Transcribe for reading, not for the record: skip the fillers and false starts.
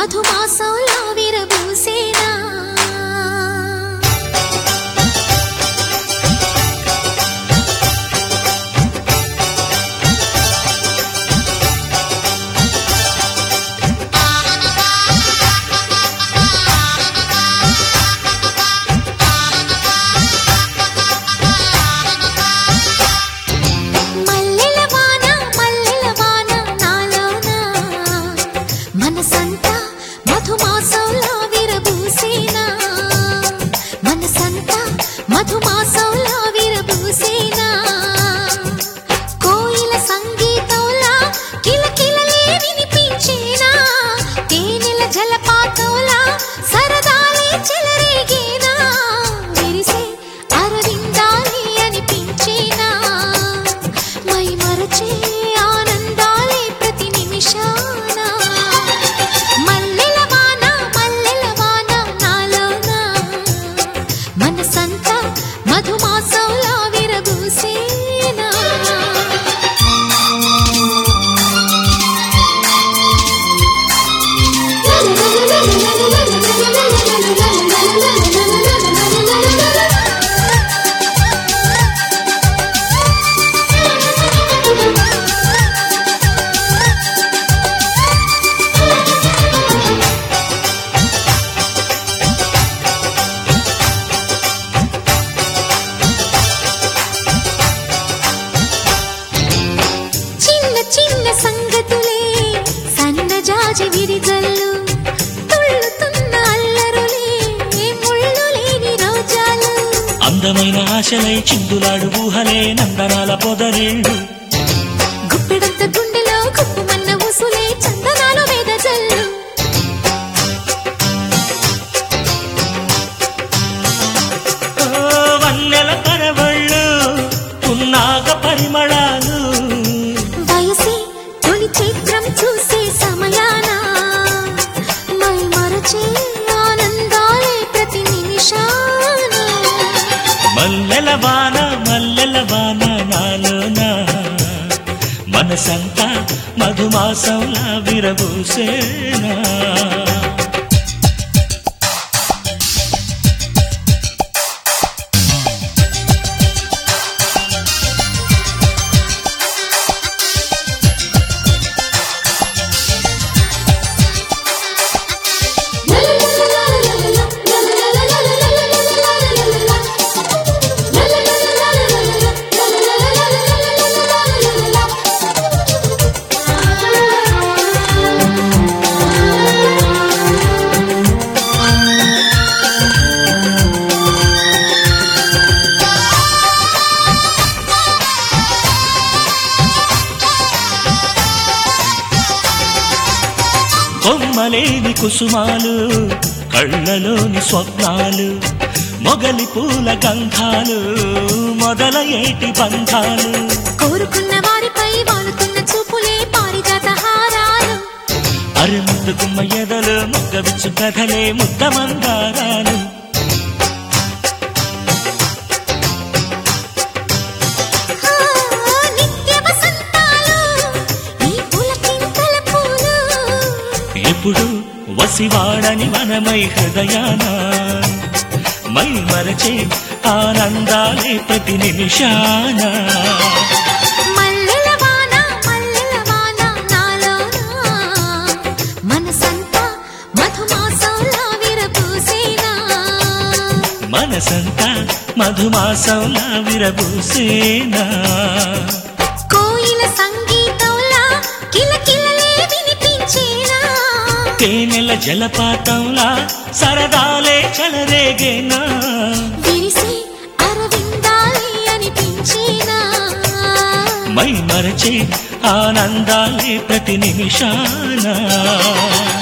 మధుమాసంలా విరబూసేనా మధుమాసంలా విరబూసేనా కోయిల సంగీతంలా కిలకిలలే వినిపించేనా తేనెల జలపాతంలా సరదాలే చెలరేగేనా విరిసే అరవిందాలే అనిపించేనా మై మరచే ఆనందాలే ప్రతి నిమిషాన మల్లెల వాన నాలోనా మనసంతా మధుమాసంలా విరబూసేనా చిన్న సంగతులే సన్నజాజి విరిజల్లు తుళ్ళుతున్న అల్లరులే ముళ్ళు లేని రోజాలు అందమైన ఆశలై చిందులాడు ఊహలే నందనాల పొదరేళ్ళు గుప్పెడంత గుండెలో గుప్పుమన్న ఊసులే చందనాల వేదజల్లు వన్నెల పరవళ్ళు పున్నాగ పరిమళాలు వయసే తొలి చైత్రం చూసే సమయాన మై మరచే ఆనందాలే ప్రతి నిమిషాన మల్లెల వాన నాలోనా మనసంతా మధుమాసంలా విరబూసేనా కొమ్మలేని కుసుమాలు కళ్ళలోని స్వప్నాలు మొగలి పూల గంధాలు మొదలయేటి బంధాలు కోరుకున్న వారిపై వాలుతున్న చూపులే పారిజాత హారాలు అరముద్దు గుమ్మ ఎదలు మొగ్గవిచ్చు కథలే ముద్ద మందారాలు ఎప్పుడు వసివాడని మనమై హృదయాన మై మరచే ఆనందాలే ప్రతి నిమిషాన మల్లెల వాన నాలోనా మనసంతా మధుమాసంలా విరబూసేనా మనసంతా మధుమాసంలా విరబూసేనా కోయిల సంగీతంలా కిలకిలలే వినిపించేనా తేనెల జలపాతంలా సరదాలే చెలరేగేనా విరిసే అరవిందాలే అనిపించేనా మై మరచే ఆనందాలే ప్రతి నిమిషాన